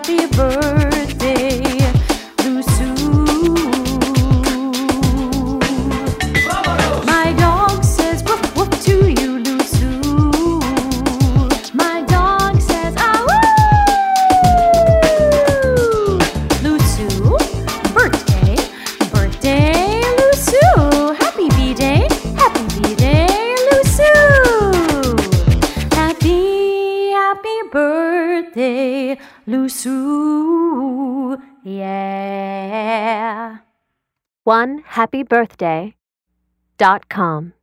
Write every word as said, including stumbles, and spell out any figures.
happy birthday, Lusu. My dog says woof woof to you, Lusu. My dog says ah woo. Lusu, birthday, birthday, Lusu. Happy B-Day, happy B-Day, Lusu. Happy, happy birthday, Lusu. Yeah. one happy birthday dot com